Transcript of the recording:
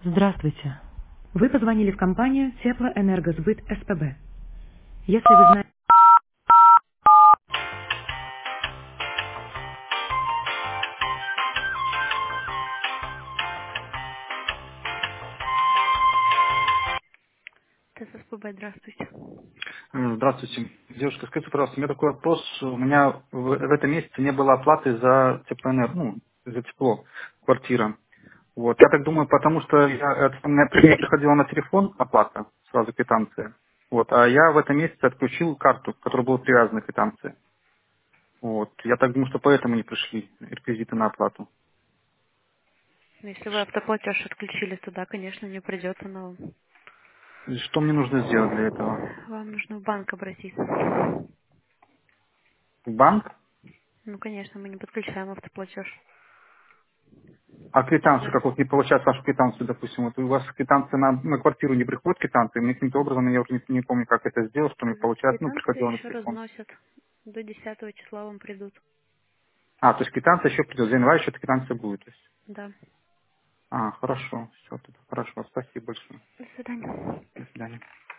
Здравствуйте. Вы позвонили в компанию Теплоэнергосбыт СПБ. Если вы знаете... ТССПБ, здравствуйте. Здравствуйте. Девушка, скажите, пожалуйста, у меня такой вопрос. У меня в этом месяце не было оплаты за теплоэнергию, за тепло квартира. Вот. Я так думаю, потому что мне приходила на телефон оплата, сразу квитанция. Вот. А я в этом месяце отключил карту, к которой была привязана квитанция. Вот. Я так думаю, что поэтому не пришли реквизиты на оплату. Если вы автоплатеж отключили, то да, конечно, не придет, но И что мне нужно сделать для этого? вам нужно в банк обратиться. В банк? Ну, конечно, мы не подключаем автоплатеж. А квитанцию, Если- как вот не получать вашу квитанцию, допустим, вот у вас квитанция на квартиру не приходит квитанция, мне каким-то образом, я уже не помню, как это сделать, что мне получать, Квитанции приходило на еще телефон. разносят. До 10 числа вам придут. А, то есть квитанция еще придет, за январь еще эта квитанция будет. То есть. Да. А, хорошо, все, хорошо, спасибо большое. До свидания. До свидания.